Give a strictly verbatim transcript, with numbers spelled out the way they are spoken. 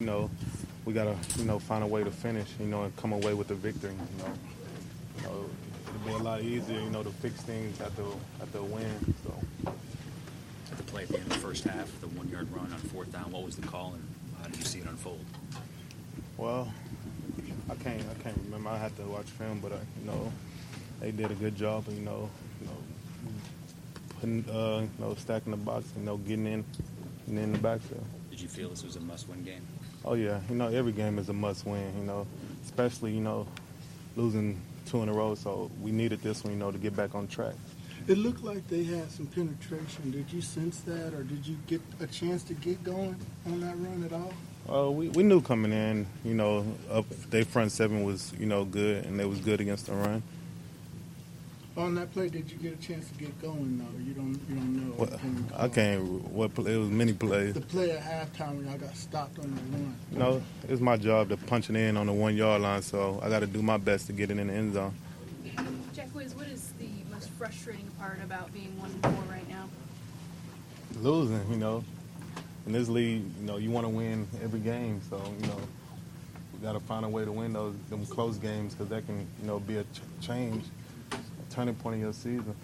know, we got to, you know, find a way to finish, you know, and come away with the victory, you know. You know, it'll be a lot easier, you know, to fix things after, after a win, so. The play at the end of the first half, the one-yard run on fourth down, what was the call, and how did you see it unfold? Well, I can't, I can't remember. I had to watch film, but, uh, you know, they did a good job, you know, you know, putting, uh, you know, stacking the box, you know, getting in, getting in the backfield. Did you feel this was a must-win game? Oh yeah, you know, every game is a must-win. You know, especially you know, losing two in a row. So we needed this one, you know, to get back on track. It looked like they had some penetration. Did you sense that, or did you get a chance to get going on that run at all? Uh, we we knew coming in, you know, up their front seven was you know good, and they was good against the run. On that play, did you get a chance to get going? though? you don't you don't know. Well, I can't. What play? It was many plays. The play at halftime when y'all got stopped on the run. You know, it's my job to punch it in on the one yard line, so I got to do my best to get it in the end zone. Jack Wiz, what is the most frustrating part about being one and four right now? Losing, you know. In this league, you know, you want to win every game, so you know, we got to find a way to win those them close games because that can, you know, be a ch- change, a turning point in your season.